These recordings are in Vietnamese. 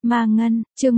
Ma Ngân, chương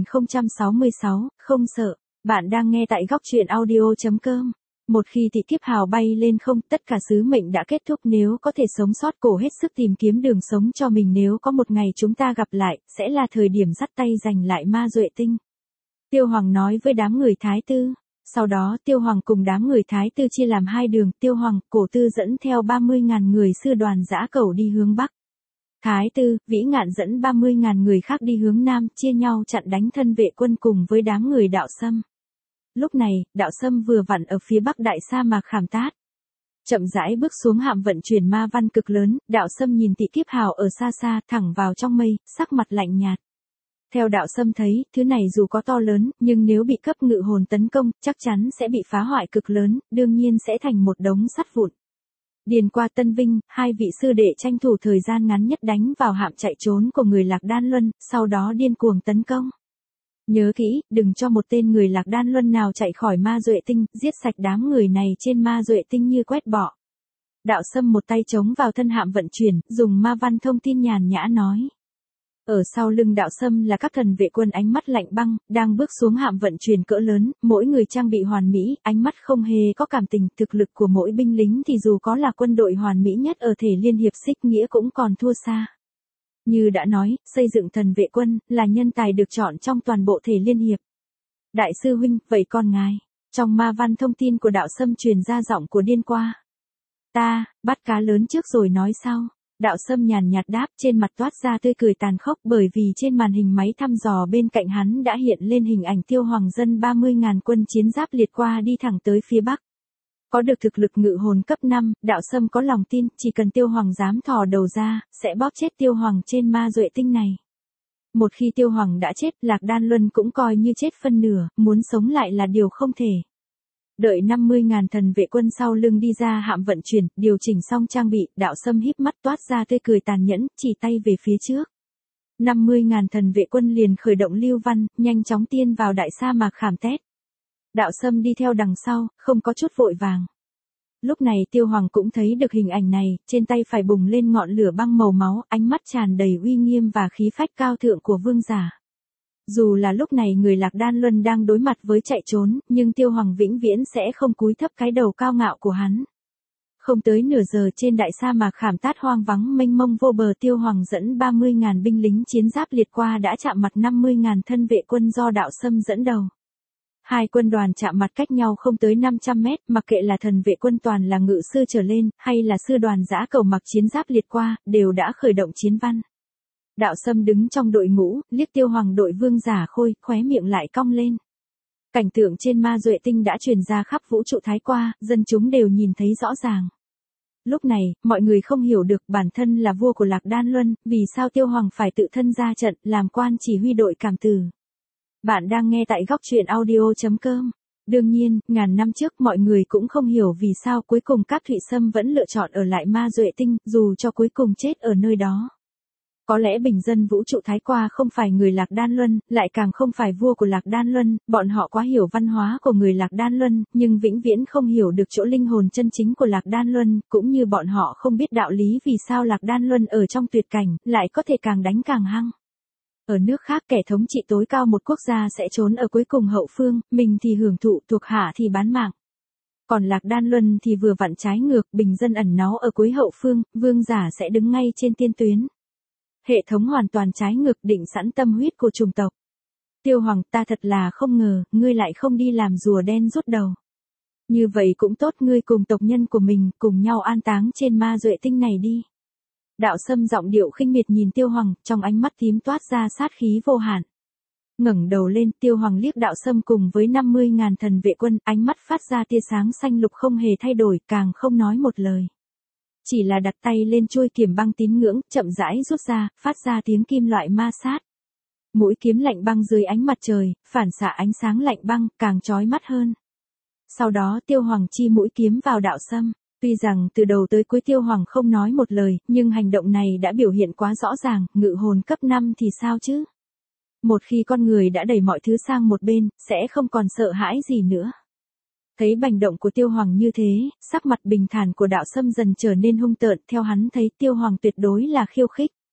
1066, không sợ. Bạn đang nghe tại góc truyện audio.com. Một khi thị kiếp hào bay lên không, tất cả sứ mệnh đã kết thúc, nếu có thể sống sót cố hết sức tìm kiếm đường sống cho mình, nếu có một ngày chúng ta gặp lại, sẽ là thời điểm dắt tay giành lại ma duệ tinh. Tiêu Hoàng nói với đám người Thái Tư. Sau đó Tiêu Hoàng cùng đám người Thái Tư chia làm hai đường, Tiêu Hoàng, Cổ Tư dẫn theo 30.000 người sư đoàn dã cẩu đi hướng Bắc. Thái Tư, Vĩ Ngạn dẫn 30.000 người khác đi hướng Nam, chia nhau chặn đánh thân vệ quân cùng với đám người Đạo Sâm. Lúc này, Đạo Sâm vừa vặn ở phía bắc đại sa mạc Khảm Tát. Chậm rãi bước xuống hạm vận chuyển ma văn cực lớn, Đạo Sâm nhìn Tị Kiếp Hào ở xa xa thẳng vào trong mây, sắc mặt lạnh nhạt. Theo Đạo Sâm thấy, thứ này dù có to lớn, nhưng nếu bị cấp ngự hồn tấn công, chắc chắn sẽ bị phá hoại cực lớn, đương nhiên sẽ thành một đống sắt vụn. Điền qua Tân Vinh, hai vị sư đệ tranh thủ thời gian ngắn nhất đánh vào hạm chạy trốn của người Lạc Đan Luân, sau đó điên cuồng tấn công. Nhớ kỹ, đừng cho một tên người Lạc Đan Luân nào chạy khỏi ma duệ tinh, giết sạch đám người này trên ma duệ tinh như quét bọ. Đạo Sâm một tay chống vào thân hạm vận chuyển, dùng ma văn thông tin nhàn nhã nói. Ở sau lưng Đạo Sâm là các thần vệ quân ánh mắt lạnh băng, đang bước xuống hạm vận chuyển cỡ lớn, mỗi người trang bị hoàn mỹ, ánh mắt không hề có cảm tình, thực lực của mỗi binh lính thì dù có là quân đội hoàn mỹ nhất ở thể liên hiệp xích nghĩa cũng còn thua xa. Như đã nói, xây dựng thần vệ quân là nhân tài được chọn trong toàn bộ thể liên hiệp. Đại sư huynh, vậy con ngài? Trong ma văn thông tin của Đạo Sâm truyền ra giọng của Điên Qua. Ta, bắt cá lớn trước rồi nói sau. Đạo Sâm nhàn nhạt đáp, trên mặt toát ra tươi cười tàn khốc, bởi vì trên màn hình máy thăm dò bên cạnh hắn đã hiện lên hình ảnh Tiêu Hoàng dân 30.000 quân chiến giáp liệt qua đi thẳng tới phía Bắc. Có được thực lực ngự hồn cấp 5, Đạo Sâm có lòng tin, chỉ cần Tiêu Hoàng dám thò đầu ra, sẽ bóp chết Tiêu Hoàng trên ma duệ tinh này. Một khi Tiêu Hoàng đã chết, Lạc Đan Luân cũng coi như chết phân nửa, muốn sống lại là điều không thể. Đợi 50.000 thần vệ quân sau lưng đi ra hạm vận chuyển, điều chỉnh xong trang bị, Đạo Sâm híp mắt toát ra tươi cười tàn nhẫn, chỉ tay về phía trước. 50.000 thần vệ quân liền khởi động lưu văn, nhanh chóng tiên vào đại sa mạc Khảm Tát. Đạo Sâm đi theo đằng sau, không có chút vội vàng. Lúc này Tiêu Hoàng cũng thấy được hình ảnh này, trên tay phải bùng lên ngọn lửa băng màu máu, ánh mắt tràn đầy uy nghiêm và khí phách cao thượng của vương giả. Dù là lúc này người Lạc Đan Luân đang đối mặt với chạy trốn, nhưng Tiêu Hoàng vĩnh viễn sẽ không cúi thấp cái đầu cao ngạo của hắn. Không tới nửa giờ trên đại sa mạc Khảm Tát hoang vắng mênh mông vô bờ, Tiêu Hoàng dẫn 30.000 binh lính chiến giáp liệt qua đã chạm mặt 50.000 thân vệ quân do Đạo Sâm dẫn đầu. Hai quân đoàn chạm mặt cách nhau không tới 500 mét, mặc kệ là thần vệ quân toàn là ngự sư trở lên, hay là sư đoàn dã cẩu mặc chiến giáp liệt qua, đều đã khởi động chiến văn. Đạo Sâm đứng trong đội ngũ, liếc Tiêu Hoàng đội vương giả khôi, khóe miệng lại cong lên. Cảnh tượng trên ma duệ tinh đã truyền ra khắp vũ trụ Thái qua, dân chúng đều nhìn thấy rõ ràng. Lúc này, mọi người không hiểu được bản thân là vua của Lạc Đan Luân, vì sao Tiêu Hoàng phải tự thân ra trận, làm quan chỉ huy đội cảm tử. Bạn đang nghe tại góc truyện audio.com. Đương nhiên, ngàn năm trước mọi người cũng không hiểu vì sao cuối cùng các Thụy Sâm vẫn lựa chọn ở lại ma duệ tinh, dù cho cuối cùng chết ở nơi đó. Có lẽ bình dân vũ trụ Thái qua không phải người Lạc Đan Luân, lại càng không phải vua của Lạc Đan Luân, bọn họ quá hiểu văn hóa của người Lạc Đan Luân, nhưng vĩnh viễn không hiểu được chỗ linh hồn chân chính của Lạc Đan Luân, cũng như bọn họ không biết đạo lý vì sao Lạc Đan Luân ở trong tuyệt cảnh, lại có thể càng đánh càng hăng. Ở nước khác kẻ thống trị tối cao một quốc gia sẽ trốn ở cuối cùng hậu phương, mình thì hưởng thụ, thuộc hạ thì bán mạng. Còn Lạc Đan Luân thì vừa vặn trái ngược, bình dân ẩn náu ở cuối hậu phương, vương giả sẽ đứng ngay trên tiên tuyến. Hệ thống hoàn toàn trái ngược, định sẵn tâm huyết của chủng tộc. Tiêu Hoàng, ta thật là không ngờ, ngươi lại không đi làm rùa đen rút đầu. Như vậy cũng tốt, ngươi cùng tộc nhân của mình, cùng nhau an táng trên ma duệ tinh này đi. Đạo Sâm giọng điệu khinh miệt nhìn Tiêu Hoàng, trong ánh mắt tím toát ra sát khí vô hạn. Ngẩng đầu lên, Tiêu Hoàng liếc Đạo Sâm cùng với 50.000 thần vệ quân, ánh mắt phát ra tia sáng xanh lục không hề thay đổi, càng không nói một lời. Chỉ là đặt tay lên chuôi kiếm băng tín ngưỡng, chậm rãi rút ra, phát ra tiếng kim loại ma sát. Mũi kiếm lạnh băng dưới ánh mặt trời, phản xạ ánh sáng lạnh băng, càng chói mắt hơn. Sau đó Tiêu Hoàng chi mũi kiếm vào Đạo Sâm. Tuy rằng từ đầu tới cuối Tiêu Hoàng không nói một lời, nhưng hành động này đã biểu hiện quá rõ ràng, ngự hồn cấp 5 thì sao chứ? Một khi con người đã đẩy mọi thứ sang một bên, sẽ không còn sợ hãi gì nữa. Thấy hành động của Tiêu Hoàng như thế, sắc mặt bình thản của Đạo Sâm dần trở nên hung tợn, theo hắn thấy Tiêu Hoàng tuyệt đối là khiêu khích.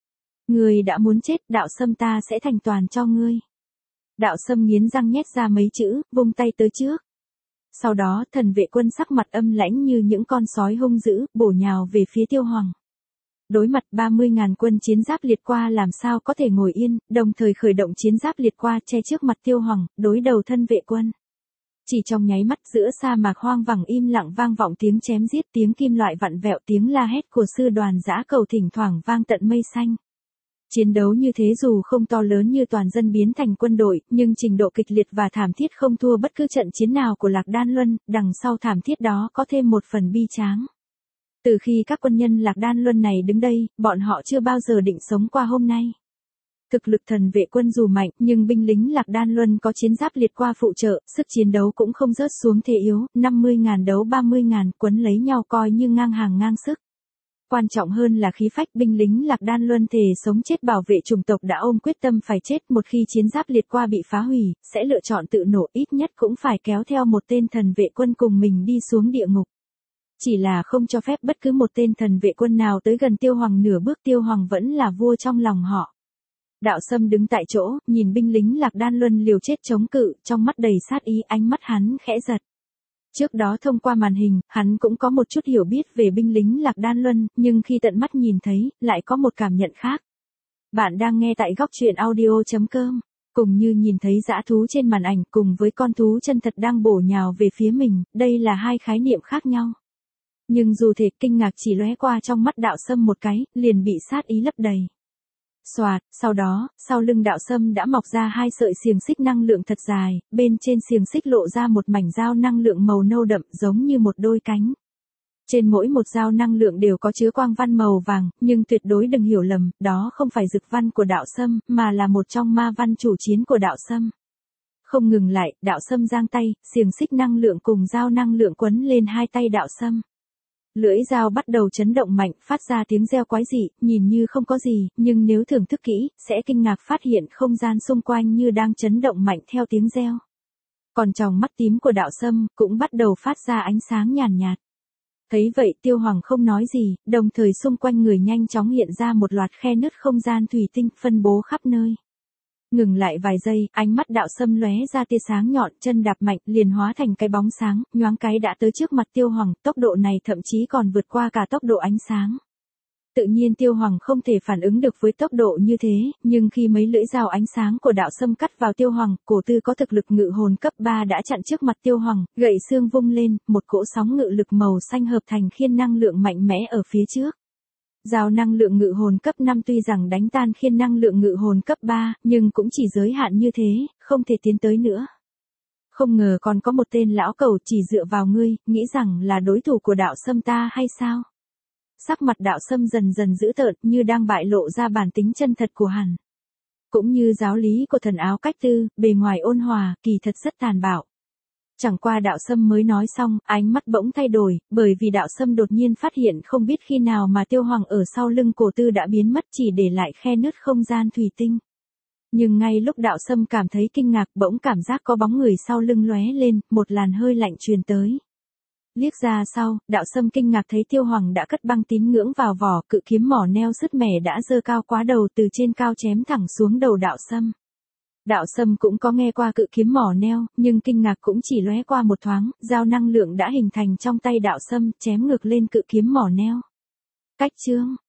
Ngươi đã muốn chết, đạo sâm ta sẽ thành toàn cho ngươi. Đạo sâm nghiến răng nhét ra mấy chữ, vung tay tới trước. Sau đó thần vệ quân sắc mặt âm lãnh như những con sói hung dữ, bổ nhào về phía Tiêu Hoàng. Đối mặt 30.000 quân chiến giáp liệt qua làm sao có thể ngồi yên, đồng thời khởi động chiến giáp liệt qua che trước mặt Tiêu Hoàng, đối đầu thân vệ quân. Chỉ trong nháy mắt giữa sa mạc hoang vắng im lặng vang vọng tiếng chém giết, tiếng kim loại vặn vẹo, tiếng la hét của sư đoàn dã cầu thỉnh thoảng vang tận mây xanh. Chiến đấu như thế dù không to lớn như toàn dân biến thành quân đội, nhưng trình độ kịch liệt và thảm thiết không thua bất cứ trận chiến nào của Lạc Đan Luân, đằng sau thảm thiết đó có thêm một phần bi tráng. Từ khi các quân nhân Lạc Đan Luân này đứng đây, bọn họ chưa bao giờ định sống qua hôm nay. Thực lực thần vệ quân dù mạnh, nhưng binh lính Lạc Đan Luân có chiến giáp liệt qua phụ trợ, sức chiến đấu cũng không rớt xuống thế yếu, 50.000 đấu 30.000, quấn lấy nhau coi như ngang hàng ngang sức. Quan trọng hơn là khí phách, binh lính Lạc Đan Luân thề sống chết bảo vệ chủng tộc đã ôm quyết tâm phải chết, một khi chiến giáp liệt qua bị phá hủy, sẽ lựa chọn tự nổ, ít nhất cũng phải kéo theo một tên thần vệ quân cùng mình đi xuống địa ngục. Chỉ là không cho phép bất cứ một tên thần vệ quân nào tới gần Tiêu Hoàng nửa bước, Tiêu Hoàng vẫn là vua trong lòng họ. Đạo Sâm đứng tại chỗ, nhìn binh lính Lạc Đan Luân liều chết chống cự, trong mắt đầy sát ý, ánh mắt hắn khẽ giật. Trước đó thông qua màn hình, hắn cũng có một chút hiểu biết về binh lính Lạc Đan Luân, nhưng khi tận mắt nhìn thấy, lại có một cảm nhận khác. Bạn đang nghe tại góc truyện audio.com. Cùng như nhìn thấy dã thú trên màn ảnh cùng với con thú chân thật đang bổ nhào về phía mình, đây là hai khái niệm khác nhau. Nhưng dù thế, kinh ngạc chỉ lóe qua trong mắt Đạo Sâm một cái, liền bị sát ý lấp đầy. Xoạt, sau đó, sau lưng Đạo Sâm đã mọc ra hai sợi xiềng xích năng lượng thật dài, bên trên xiềng xích lộ ra một mảnh dao năng lượng màu nâu đậm giống như một đôi cánh. Trên mỗi một dao năng lượng đều có chứa quang văn màu vàng, nhưng tuyệt đối đừng hiểu lầm, đó không phải dực văn của Đạo Sâm, mà là một trong ma văn chủ chiến của Đạo Sâm. Không ngừng lại, Đạo Sâm giang tay, xiềng xích năng lượng cùng dao năng lượng quấn lên hai tay Đạo Sâm. Lưỡi dao bắt đầu chấn động mạnh, phát ra tiếng reo quái dị, nhìn như không có gì, nhưng nếu thưởng thức kỹ, sẽ kinh ngạc phát hiện không gian xung quanh như đang chấn động mạnh theo tiếng reo. Còn tròng mắt tím của Đạo Sâm cũng bắt đầu phát ra ánh sáng nhàn nhạt. Thấy vậy Tiêu Hoàng không nói gì, đồng thời xung quanh người nhanh chóng hiện ra một loạt khe nứt không gian thủy tinh phân bố khắp nơi. Ngừng lại vài giây, ánh mắt Đạo Sâm lóe ra tia sáng nhọn, chân đạp mạnh, liền hóa thành cái bóng sáng, nhoáng cái đã tới trước mặt Tiêu Hoàng, tốc độ này thậm chí còn vượt qua cả tốc độ ánh sáng. Tự nhiên Tiêu Hoàng không thể phản ứng được với tốc độ như thế, nhưng khi mấy lưỡi dao ánh sáng của Đạo Sâm cắt vào Tiêu Hoàng, Cổ Tư có thực lực ngự hồn cấp 3 đã chặn trước mặt Tiêu Hoàng, gậy xương vung lên, một cỗ sóng ngự lực màu xanh hợp thành khiên năng lượng mạnh mẽ ở phía trước. Dao năng lượng ngự hồn cấp 5 tuy rằng đánh tan khiên năng lượng ngự hồn cấp 3, nhưng cũng chỉ giới hạn như thế, không thể tiến tới nữa. Không ngờ còn có một tên lão cẩu chỉ dựa vào ngươi, nghĩ rằng là đối thủ của Đạo Sâm ta hay sao? Sắc mặt Đạo Sâm dần dần dữ tợn, như đang bại lộ ra bản tính chân thật của hắn. Cũng như giáo lý của thần áo cách tư, bề ngoài ôn hòa, kỳ thật rất tàn bạo. Chẳng qua Đạo Sâm mới nói xong, ánh mắt bỗng thay đổi, bởi vì Đạo Sâm đột nhiên phát hiện không biết khi nào mà Tiêu Hoàng ở sau lưng Cổ Tư đã biến mất, chỉ để lại khe nứt không gian thủy tinh. Nhưng ngay lúc Đạo Sâm cảm thấy kinh ngạc, bỗng cảm giác có bóng người sau lưng lóe lên, một làn hơi lạnh truyền tới. Liếc ra sau, Đạo Sâm kinh ngạc thấy Tiêu Hoàng đã cất băng tín ngưỡng vào vỏ, cự kiếm mỏ neo sứt mẻ đã giơ cao quá đầu, từ trên cao chém thẳng xuống đầu Đạo Sâm. Đạo Sâm cũng có nghe qua cự kiếm mỏ neo, nhưng kinh ngạc cũng chỉ lóe qua một thoáng, dao năng lượng đã hình thành trong tay Đạo Sâm, chém ngược lên cự kiếm mỏ neo. Cách chương,